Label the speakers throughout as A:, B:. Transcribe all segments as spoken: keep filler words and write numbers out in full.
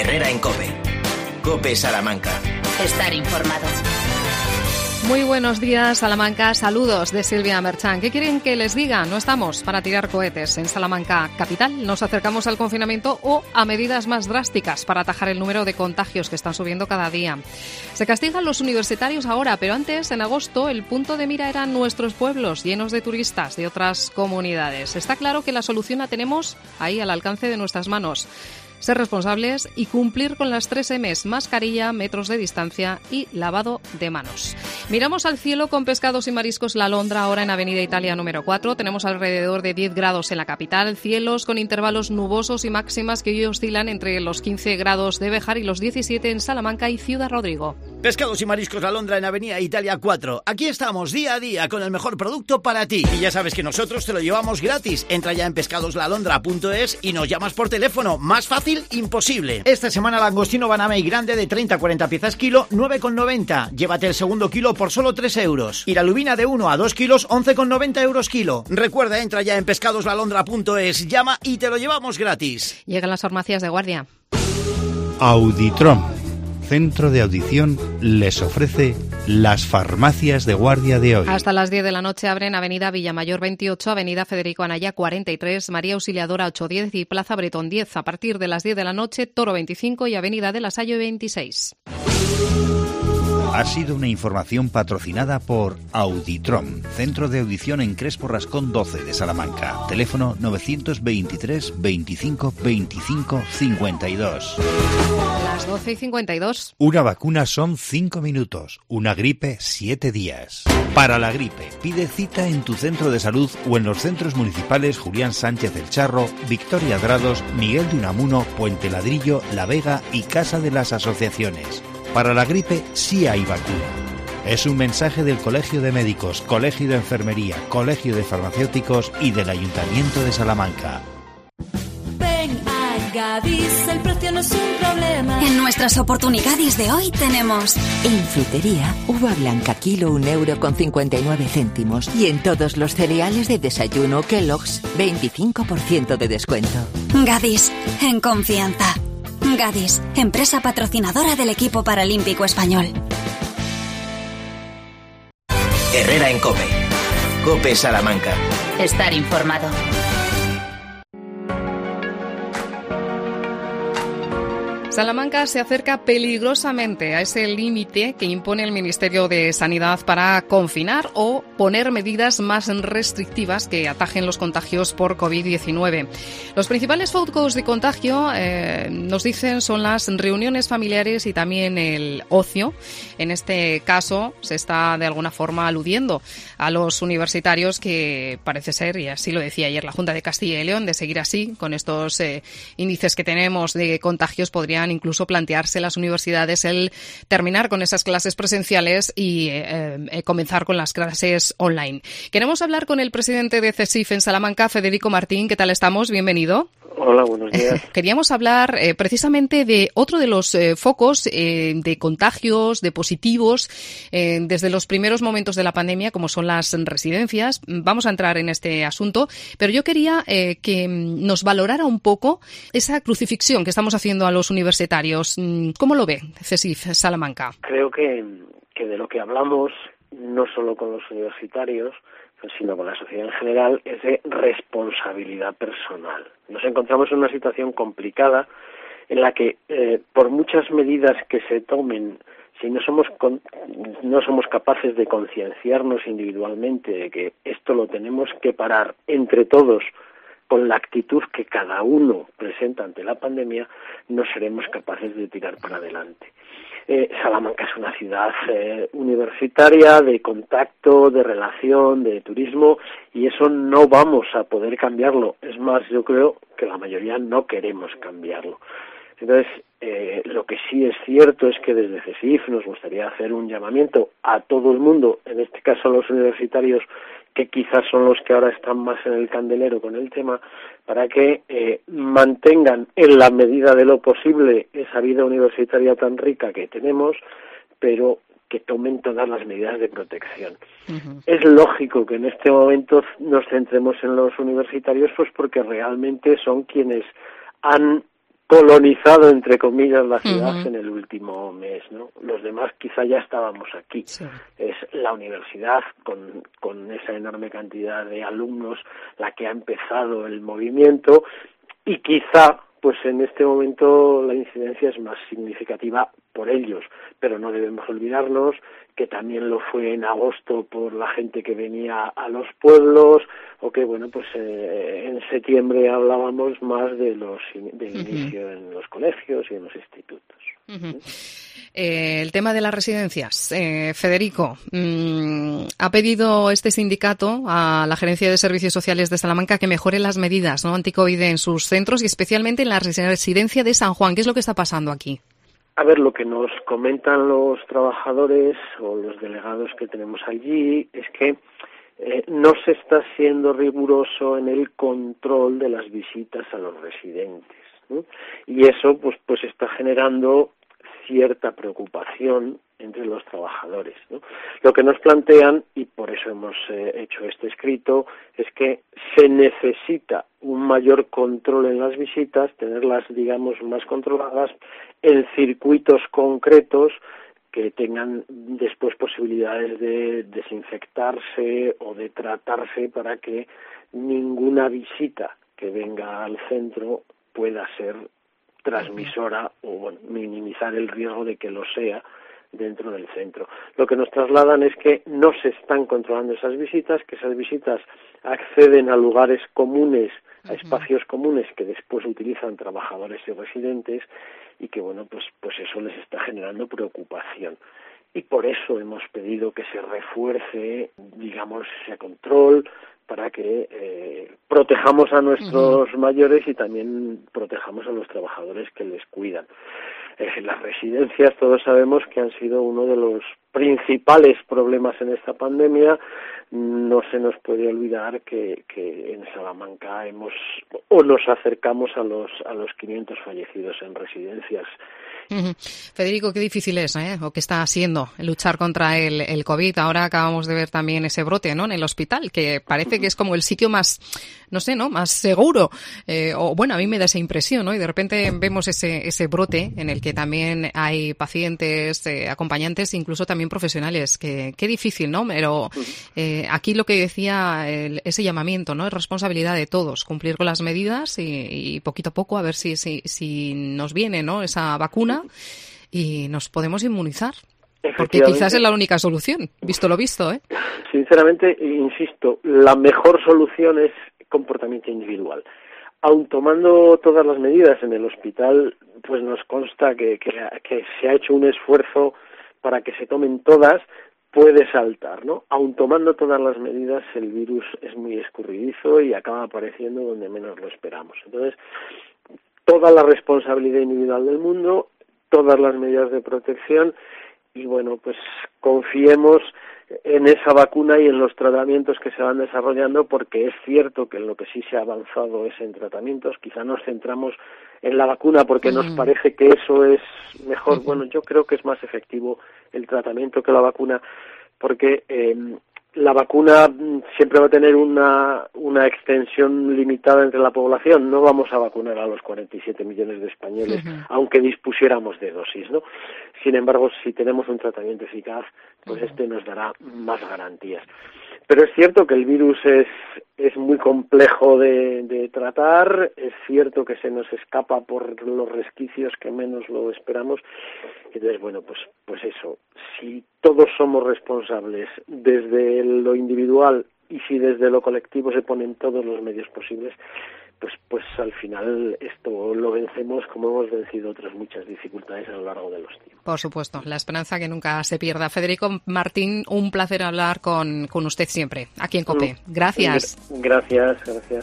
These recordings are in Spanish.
A: Herrera en COPE. COPE Salamanca.
B: Estar informado.
C: Muy buenos días, Salamanca. Saludos de Silvia Merchán. ¿Qué quieren que les diga? No estamos para tirar cohetes en Salamanca capital. Nos acercamos al confinamiento o a medidas más drásticas para atajar el número de contagios que están subiendo cada día. Se castigan los universitarios ahora, pero antes, en agosto, el punto de mira eran nuestros pueblos llenos de turistas de otras comunidades. Está claro que la solución la tenemos ahí al alcance de nuestras manos. Ser responsables y cumplir con las tres M's: mascarilla, metros de distancia y lavado de manos. Miramos al cielo con Pescados y Mariscos La Alondra, ahora en Avenida Italia número cuatro. Tenemos alrededor de diez grados en la capital, cielos con intervalos nubosos y máximas que hoy oscilan entre los quince grados de Béjar y los diecisiete en Salamanca y Ciudad Rodrigo.
D: Pescados y Mariscos La Alondra en Avenida Italia cuatro. Aquí estamos día a día con el mejor producto para ti. Y ya sabes que nosotros te lo llevamos gratis. Entra ya en pescados la alondra punto es y nos llamas por teléfono. Más fácil imposible. Esta semana langostino banamey grande de treinta a cuarenta piezas kilo, nueve con noventa. Llévate el segundo kilo por solo tres euros. Y la lubina de uno a dos kilos, once con noventa euros kilo. Recuerda, entra ya en pescados la alondra punto es, llama y te lo llevamos gratis.
C: Llegan las farmacias de guardia.
E: Auditrom, centro de audición, les ofrece las farmacias de guardia de hoy.
C: Hasta las diez de la noche abren Avenida Villamayor veintiocho, Avenida Federico Anaya cuarenta y tres, María Auxiliadora ochocientos diez y Plaza Bretón diez. A partir de las diez de la noche, Toro veinticinco y Avenida de la Salle veintiséis.
E: Ha sido una información patrocinada por Auditrom, centro de audición en Crespo Rascón doce de Salamanca. Teléfono novecientos veintitrés veinticinco veinticinco cincuenta y dos.
C: Las doce y cincuenta y dos.
E: Una vacuna son cinco minutos, una gripe siete días. Para la gripe, pide cita en tu centro de salud o en los centros municipales Julián Sánchez El Charro, Victoria Drados, Miguel de Unamuno, Puente Ladrillo, La Vega y Casa de las Asociaciones. Para la gripe sí hay vacuna. Es un mensaje del Colegio de Médicos, Colegio de Enfermería, Colegio de Farmacéuticos y del Ayuntamiento de Salamanca.
F: Ven a Gadis, el precio no es un problema.
B: En nuestras oportunidades de hoy tenemos:
G: en frutería, uva blanca kilo un euro con cincuenta y nueve céntimos. Y en todos los cereales de desayuno Kellogg's, veinticinco por ciento de descuento.
B: Gadis, en confianza. Gadis, empresa patrocinadora del equipo paralímpico español.
A: Herrera en COPE. COPE Salamanca.
B: Estar informado.
C: Salamanca se acerca peligrosamente a ese límite que impone el Ministerio de Sanidad para confinar o poner medidas más restrictivas que atajen los contagios por covid diecinueve. Los principales focos de contagio, eh, nos dicen, son las reuniones familiares y también el ocio. En este caso se está de alguna forma aludiendo a los universitarios que parece ser, y así lo decía ayer la Junta de Castilla y León, de seguir así con estos eh, índices que tenemos de contagios, podrían incluso plantearse las universidades el terminar con esas clases presenciales y eh, eh, comenzar con las clases online. Queremos hablar con el presidente de CESIF en Salamanca, Federico Martín. ¿Qué tal estamos? Bienvenido.
H: Hola, buenos días.
C: Queríamos hablar eh, precisamente de otro de los eh, focos eh, de contagios, de positivos, eh, desde los primeros momentos de la pandemia, como son las residencias. Vamos a entrar en este asunto, pero yo quería eh, que nos valorara un poco esa crucifixión que estamos haciendo a los universitarios. ¿Cómo lo ve CESIF Salamanca?
H: Creo que, que de lo que hablamos, no solo con los universitarios, sino con la sociedad en general, es de responsabilidad personal. Nos encontramos en una situación complicada en la que, eh, por muchas medidas que se tomen, si no somos con, no somos capaces de concienciarnos individualmente de que esto lo tenemos que parar entre todos con la actitud que cada uno presenta ante la pandemia, no seremos capaces de tirar para adelante. Eh, Salamanca es una ciudad eh, universitaria, de contacto, de relación, de turismo, y eso no vamos a poder cambiarlo. Es más, yo creo que la mayoría no queremos cambiarlo. Entonces, eh, lo que sí es cierto es que desde CESIF nos gustaría hacer un llamamiento a todo el mundo, en este caso a los universitarios, que quizás son los que ahora están más en el candelero con el tema, para que eh, mantengan en la medida de lo posible esa vida universitaria tan rica que tenemos, pero que tomen todas las medidas de protección. Uh-huh. Es lógico que en este momento nos centremos en los universitarios, pues porque realmente son quienes han colonizado, entre comillas, la ciudad uh-huh. en el último mes, ¿no? Los demás quizá ya estábamos aquí. Sí. Es la universidad, con, con esa enorme cantidad de alumnos, la que ha empezado el movimiento, y quizá, pues en este momento la incidencia es más significativa por ellos, pero no debemos olvidarnos que también lo fue en agosto por la gente que venía a los pueblos, o que, bueno, pues eh, en septiembre hablábamos más de los del uh-huh. inicio en los colegios y en los institutos.
C: Uh-huh. Eh, el tema de las residencias. Eh, Federico, mmm, ha pedido este sindicato a la Gerencia de Servicios Sociales de Salamanca que mejore las medidas, ¿no?, anticovid en sus centros y especialmente en la residencia de San Juan. ¿Qué es lo que está pasando aquí?
H: A ver, lo que nos comentan los trabajadores o los delegados que tenemos allí es que eh, no se está siendo riguroso en el control de las visitas a los residentes, ¿no? Y eso pues pues está generando cierta preocupación entre los trabajadores, ¿no? Lo que nos plantean, y por eso hemos eh, hecho este escrito, es que se necesita un mayor control en las visitas, tenerlas, digamos, más controladas en circuitos concretos que tengan después posibilidades de desinfectarse o de tratarse para que ninguna visita que venga al centro pueda ser transmisora o, bueno, minimizar el riesgo de que lo sea dentro del centro. Lo que nos trasladan es que no se están controlando esas visitas, que esas visitas acceden a lugares comunes, a espacios comunes que después utilizan trabajadores y residentes, y que, bueno, pues pues eso les está generando preocupación. Y por eso hemos pedido que se refuerce, digamos, ese control para que eh, protejamos a nuestros uh-huh. mayores y también protejamos a los trabajadores que les cuidan. Eh, las residencias, todos sabemos que han sido uno de los principales problemas en esta pandemia. No se nos puede olvidar que, que en Salamanca hemos o nos acercamos a los a los quinientos fallecidos en residencias.
C: Uh-huh. Federico, qué difícil es, ¿eh? o qué está siendo luchar contra el, el COVID. Ahora acabamos de ver también ese brote, ¿no?, en el hospital, que parece uh-huh. que es como el sitio más, no sé, ¿no?, más seguro. Eh, o bueno, a mí me da esa impresión, ¿no? Y de repente vemos ese ese brote en el que también hay pacientes, eh, acompañantes, incluso también profesionales. Que qué difícil, ¿no? Pero eh, aquí lo que decía el, ese llamamiento, ¿no?, es responsabilidad de todos, cumplir con las medidas y, y poquito a poco a ver si si, si nos viene, ¿no?, esa vacuna y nos podemos inmunizar, porque quizás es la única solución, visto lo visto, ¿eh?
H: Sinceramente, insisto, la mejor solución es comportamiento individual. Aun tomando todas las medidas en el hospital, pues nos consta que, que, que se ha hecho un esfuerzo para que se tomen todas, puede saltar, ¿no? Aun tomando todas las medidas, el virus es muy escurridizo y acaba apareciendo donde menos lo esperamos. Entonces, toda la responsabilidad individual del mundo, todas las medidas de protección y, bueno, pues confiemos en esa vacuna y en los tratamientos que se van desarrollando, porque es cierto que en lo que sí se ha avanzado es en tratamientos. Quizá nos centramos en la vacuna porque mm. nos parece que eso es mejor. Bueno, yo creo que es más efectivo el tratamiento que la vacuna, porque eh, la vacuna siempre va a tener una una extensión limitada entre la población. No vamos a vacunar a los cuarenta y siete millones de españoles, uh-huh. aunque dispusiéramos de dosis, ¿no? Sin embargo, si tenemos un tratamiento eficaz, pues uh-huh. este nos dará más garantías. Pero es cierto que el virus es es muy complejo de, de tratar, es cierto que se nos escapa por los resquicios que menos lo esperamos. Entonces, bueno, pues pues eso, si todos somos responsables desde lo individual y si desde lo colectivo se ponen todos los medios posibles, pues pues al final esto lo vencemos como hemos vencido otras muchas dificultades a lo largo de los tiempos.
C: Por supuesto, la esperanza que nunca se pierda. Federico Martín, un placer hablar con, con usted siempre, aquí en COPE. Gracias.
H: Gracias, gracias.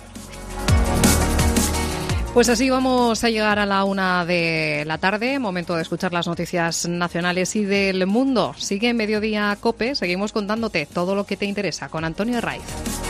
C: Pues así vamos a llegar a la una de la tarde, momento de escuchar las noticias nacionales y del mundo. Sigue en Mediodía COPE, seguimos contándote todo lo que te interesa con Antonio Herraiz.